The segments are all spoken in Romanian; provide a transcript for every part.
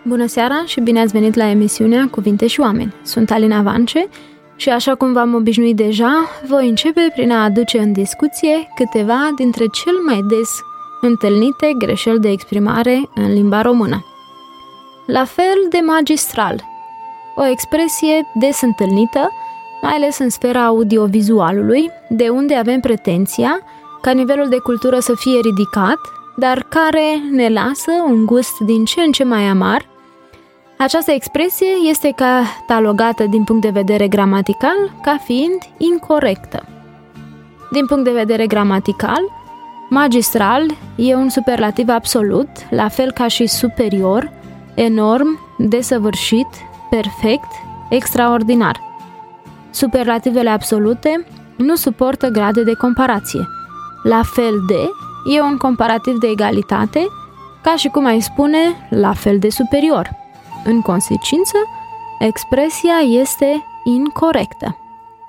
Bună seara și bine ați venit la emisiunea Cuvinte și Oameni. Sunt Alina Vance și așa cum v-am obișnuit deja, voi începe prin a aduce în discuție câteva dintre cel mai des întâlnite greșeli de exprimare în limba română. La fel de magistral, o expresie des întâlnită, mai ales în sfera audiovizualului, de unde avem pretenția ca nivelul de cultură să fie ridicat, dar care ne lasă un gust din ce în ce mai amar. Această expresie este catalogată din punct de vedere gramatical ca fiind incorectă. Din punct de vedere gramatical, magistral e un superlativ absolut, la fel ca și superior, enorm, desăvârșit, perfect, extraordinar. Superlativele absolute nu suportă grade de comparație. La fel de e un comparativ de egalitate, ca și cum ai spune la fel de superior. În consecință, expresia este incorectă.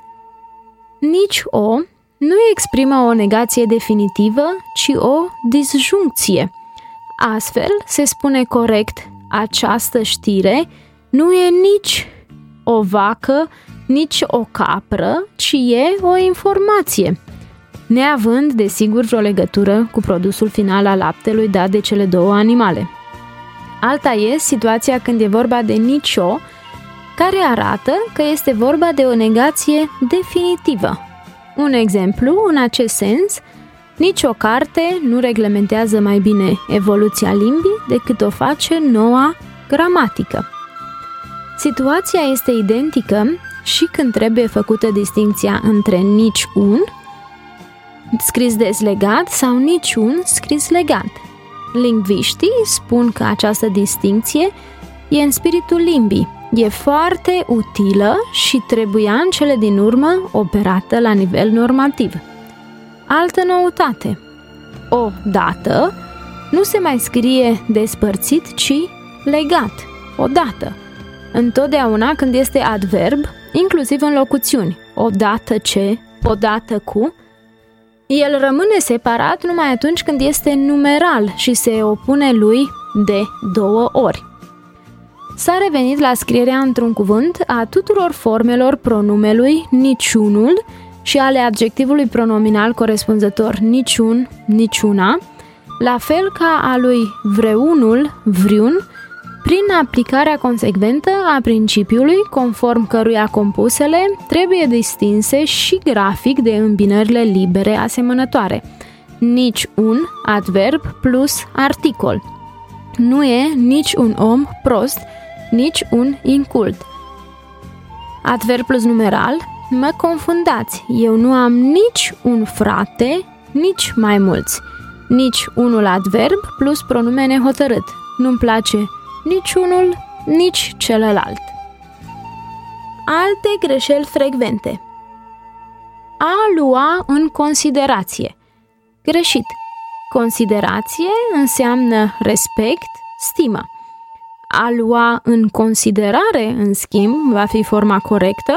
Nici o nu exprimă o negație definitivă, ci o disjuncție. Astfel, se spune corect, această știre nu e nici o vacă, nici o capră, ci e o informație, neavând, desigur, vreo legătură cu produsul final al laptelui dat de cele două animale. Alta e situația când e vorba de nicio, care arată că este vorba de o negație definitivă. Un exemplu, în acest sens, nicio carte nu reglementează mai bine evoluția limbii decât o face noua gramatică. Situația este identică și când trebuie făcută distincția între nici un, scris dezlegat, sau niciun scris legat. Lingviștii spun că această distincție e în spiritul limbii, e foarte utilă și trebuia în cele din urmă operată la nivel normativ. Altă noutate. O dată nu se mai scrie despărțit, ci legat, odată. Întotdeauna când este adverb, inclusiv în locuțiuni, odată ce, odată cu, el rămâne separat numai atunci când este numeral și se opune lui de două ori. S-a revenit la scrierea într-un cuvânt a tuturor formelor pronumelui niciunul și ale adjectivului pronominal corespunzător niciun, niciuna, la fel ca a lui vreunul, vreun, prin aplicarea consecventă a principiului conform căruia compusele trebuie distinse și grafic de îmbinările libere asemănătoare. Nici un adverb plus articol. Nu e nici un om prost, nici un incult. Adverb plus numeral, mă confundați, eu nu am nici un frate, nici mai mulți. Nici unul adverb plus pronume nehotărât. Nu-mi place nici unul, nici celălalt. Alte greșeli frecvente. A lua în considerație. Greșit. Considerație înseamnă respect, stimă. A lua în considerare, în schimb, va fi forma corectă.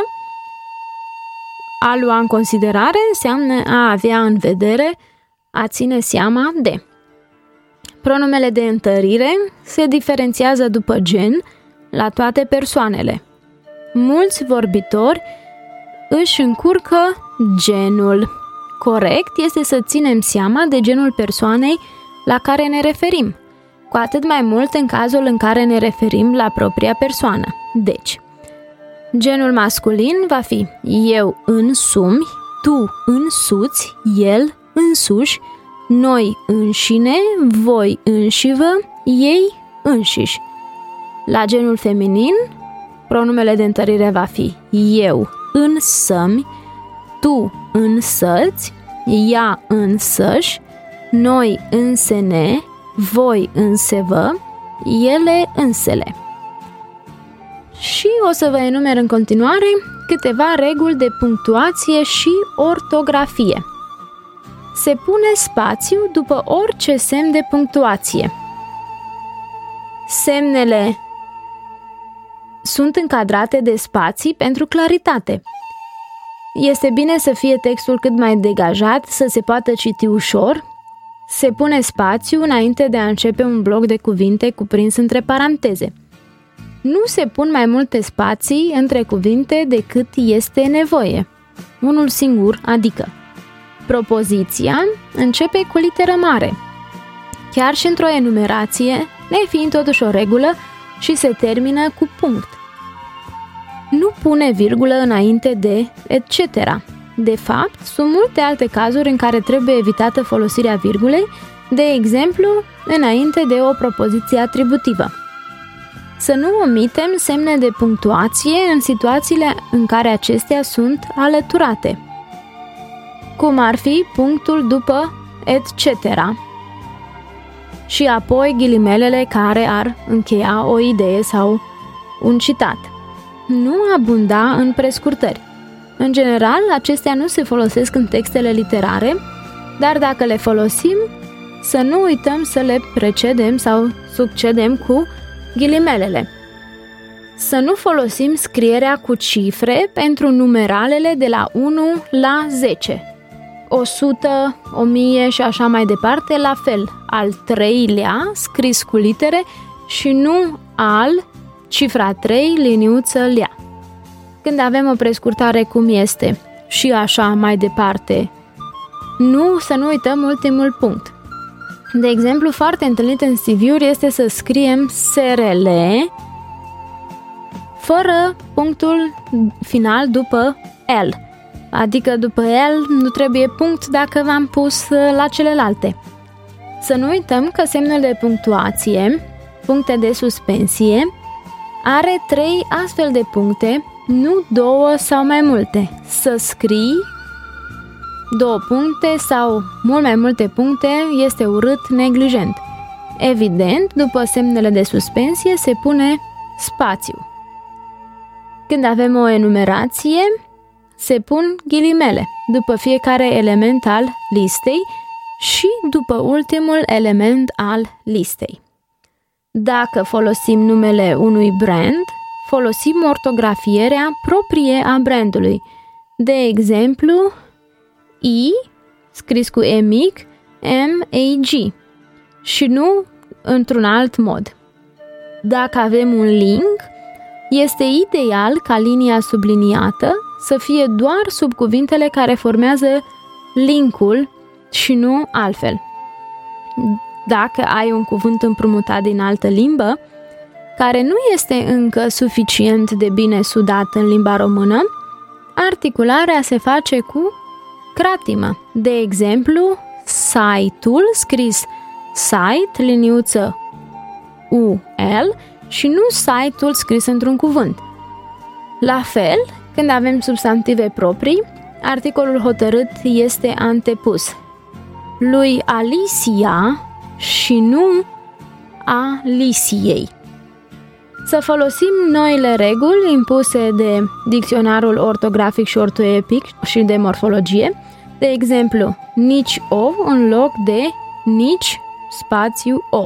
A lua în considerare înseamnă a avea în vedere, a ține seama de. Pronumele de întărire se diferențiază după gen la toate persoanele. Mulți vorbitori își încurcă genul. Corect este să ținem seama de genul persoanei la care ne referim, cu atât mai mult în cazul în care ne referim la propria persoană. Deci, genul masculin va fi eu însumi, tu însuți, el însuși, noi înșine, voi înșivă, ei înșiși. La genul feminin, pronumele de întărire va fi eu însămi, tu însăți, ea însăși, noi însene, voi însevă, ele însele. Și o să vă enumer în continuare câteva reguli de punctuație și ortografie. Se pune spațiu după orice semn de punctuație. Semnele sunt încadrate de spații pentru claritate. Este bine să fie textul cât mai degajat, să se poată citi ușor. Se pune spațiu înainte de a începe un bloc de cuvinte cuprins între paranteze. Nu se pun mai multe spații între cuvinte decât este nevoie. Unul singur, adică. Propoziția începe cu literă mare, chiar și într-o enumerație, nefiind totuși o regulă, și se termină cu punct. Nu pune virgulă înainte de etc. De fapt, sunt multe alte cazuri în care trebuie evitată folosirea virgulei, de exemplu, înainte de o propoziție atributivă. Să nu omitem semne de punctuație în situațiile în care acestea sunt alăturate, cum ar fi punctul după etc. și apoi ghilimelele care ar încheia o idee sau un citat. Nu abunda în prescurtări. În general, acestea nu se folosesc în textele literare, dar dacă le folosim, să nu uităm să le precedem sau succedem cu ghilimelele. Să nu folosim scrierea cu cifre pentru numeralele de la 1 la 10. 100, 1000 și așa mai departe, la fel. Al treilea, scris cu litere și nu al, cifra 3, liniuță lea. Când avem o prescurtare cum este și așa mai departe, să nu uităm ultimul punct. De exemplu, foarte întâlnit în CV-uri este să scriem SRL fără punctul final după L. Adică după L nu trebuie punct dacă v-am pus la celelalte. Să nu uităm că semnul de punctuație, puncte de suspensie, are 3 astfel de puncte, nu 2 sau mai multe. Să scrii 2 puncte sau mult mai multe puncte este urât, neglijent. Evident, după semnele de suspensie se pune spațiu. Când avem o enumerație, se pun ghilimele după fiecare element al listei și după ultimul element al listei. Dacă folosim numele unui brand, folosim ortografierea proprie a brandului. De exemplu, I, scris cu E mic, M-A-G, și nu într-un alt mod. Dacă avem un link, este ideal ca linia subliniată să fie doar sub cuvintele care formează linkul și nu altfel. Dacă ai un cuvânt împrumutat din altă limbă, care nu este încă suficient de bine sudat în limba română, articularea se face cu cratimă. De exemplu, site-ul, scris site, liniuță U-L, și nu site-ul scris într-un cuvânt. La fel, când avem substantive proprii, articolul hotărât este antepus lui Alicia și nu Aliciei. Să folosim noile reguli impuse de dicționarul ortografic și ortoepic și de morfologie, de exemplu, nici o în loc de nici spațiu o.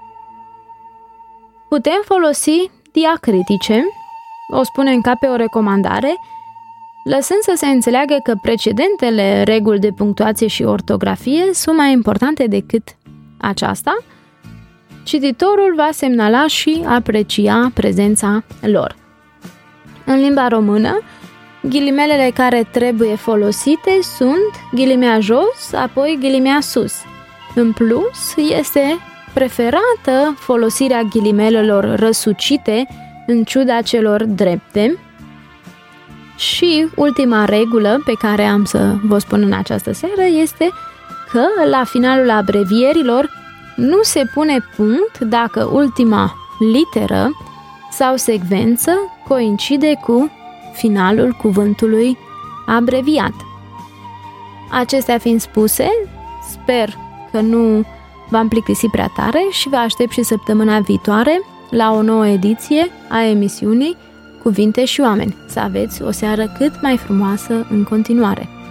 Putem folosi diacritice, o spunem ca pe o recomandare, lăsând să se înțeleagă că precedentele reguli de punctuație și ortografie sunt mai importante decât aceasta. Cititorul va semnala și aprecia prezența lor. În limba română, ghilimelele care trebuie folosite sunt ghilimea jos, apoi ghilimea sus. În plus, este preferată folosirea ghilimelelor răsucite în ciuda celor drepte. Și ultima regulă pe care am să vă spun în această seară este că la finalul abrevierilor nu se pune punct dacă ultima literă sau secvență coincide cu finalul cuvântului abreviat. Acestea fiind spuse, sper că nu v-am plictisit prea tare și vă aștept și săptămâna viitoare la o nouă ediție a emisiunii Cuvinte și Oameni. Să aveți o seară cât mai frumoasă în continuare!